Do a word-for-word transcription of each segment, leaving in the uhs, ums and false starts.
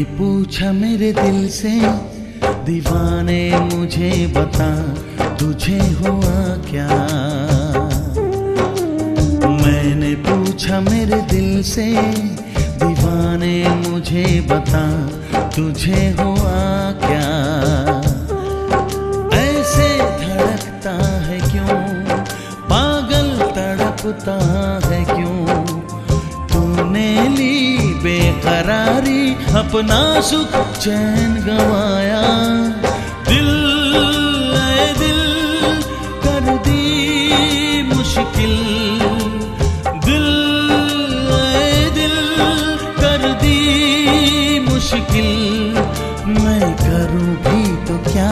पूछा मेरे दिल से दीवाने मुझे बता तुझे हुआ क्या। मैंने पूछा मेरे दिल से दीवाने मुझे बता तुझे हुआ क्या। ऐसे धड़कता है क्यों, पागल तड़पता है क्यों। तूने ली बेकरारी, अपना सुख चैन गवाया। दिल ऐ दिल कर दी मुश्किल, दिल ऐ दिल कर दी मुश्किल। मैं करूं भी तो क्या।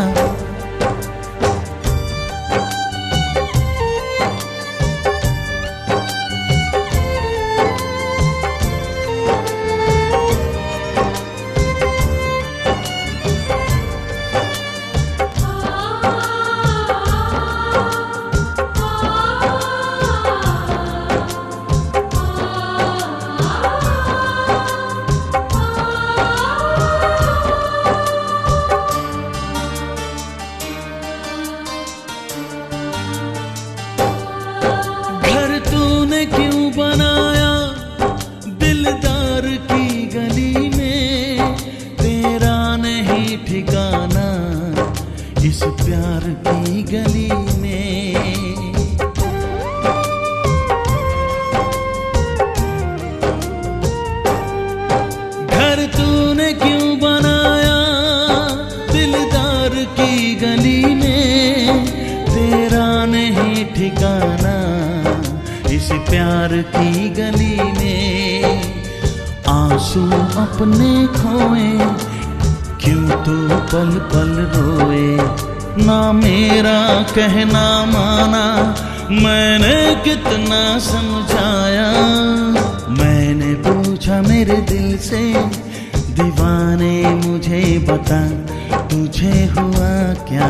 क्यों बनाया दिलदार की गली में, तेरा नहीं ठिकाना इस प्यार की गली में। घर तूने क्यों बनाया दिलदार की गली में, तेरा नहीं ठिकाना इस प्यार की गली में। आंसू अपने खोए क्यों तू पल पल रोए। ना मेरा कहना माना, मैंने कितना समझाया। मैंने पूछा मेरे दिल से दीवाने मुझे बता तुझे हुआ क्या।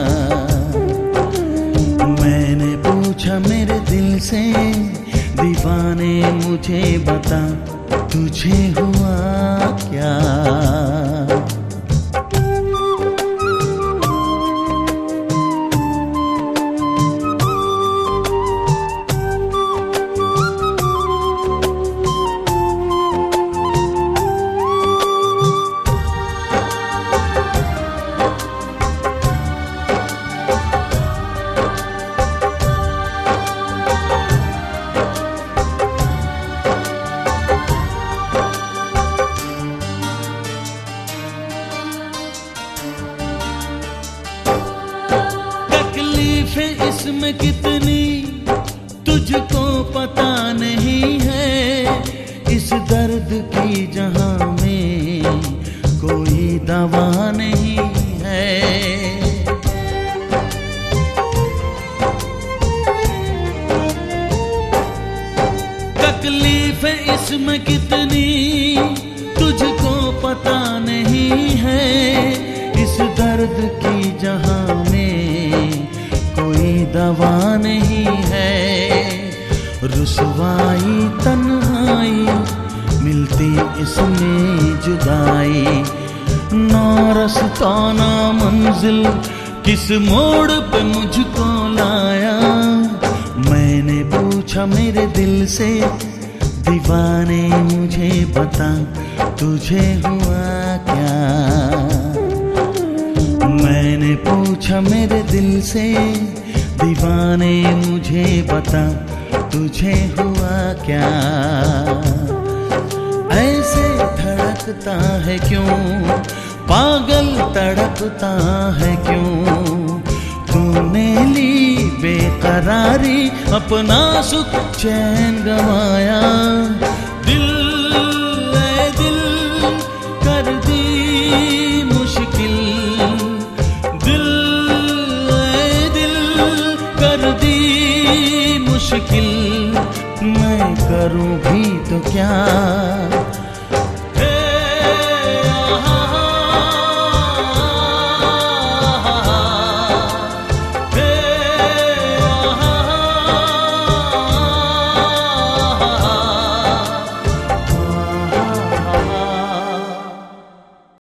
मैंने पूछा मेरे दिल से दीवाने मुझे बता तुझे हुआ क्या। तकलीफें इसमें कितनी तुझको पता नहीं है। इस दर्द की जहां में कोई दवा नहीं है। तकलीफें इसमें कितनी तुझको पता नहीं है। इस दर्द की जहां में कोई दवा नहीं है। रुसवाई तन्हाई मिलती इसमें जुदाई। ना रास्ता ना मंजिल किस मोड़ पे मुझको लाया। मैंने पूछा मेरे दिल से दीवाने मुझे बता तुझे हुआ क्या। मैंने पूछा मेरे दिल से दीवाने मुझे बता तुझे हुआ क्या। ऐसे धड़कता है क्यों, पागल तड़पता है क्यों। तूने ली बेकरारी, अपना सुख चैन गवाया। दिल ऐ दिल कर दी मुश्किल, दिल ऐ दिल कर दी मुश्किल। मैं करूं भी तो क्या।